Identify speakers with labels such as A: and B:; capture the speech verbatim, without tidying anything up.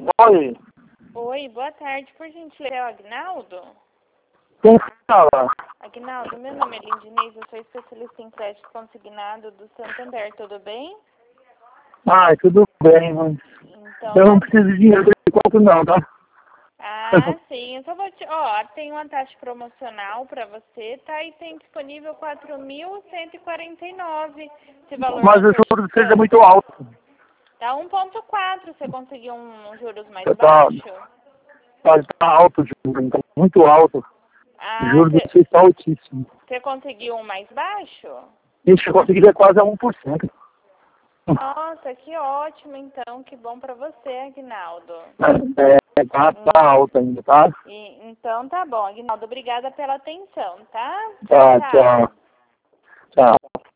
A: Oi,
B: Oi, boa tarde, por gentileza, é o Agnaldo?
A: quem fala?
B: Agnaldo, meu nome é Lindinês, eu sou especialista em crédito consignado do Santander, tudo bem?
A: Ah, tudo bem, mas
B: Então,
A: eu
B: tá...
A: não preciso de dinheiro de conta não, tá?
B: Ah, sim, eu só vou te... Ó, tem uma taxa promocional pra você, tá? E tem disponível quatro mil cento e quarenta e nove. Esse valor
A: Mas
B: não
A: o
B: tá
A: juro seja
B: chutando.
A: muito alto.
B: Tá um ponto quatro, você conseguiu um juros mais
A: Tá,
B: baixo?
A: tá, tá alto o juro, então, muito alto. O
B: Ah,
A: juro de vocês está altíssimo.
B: você conseguiu um mais baixo?
A: Ixi, eu conseguiria quase a um por cento.
B: Nossa, que ótimo então, que bom pra você, Agnaldo.
A: É, é, tá, tá alto ainda, tá?
B: E, então tá bom, Aguinaldo, obrigada pela atenção, tá? Tchau,
A: Tá,
B: tchau.
A: tchau. Tchau.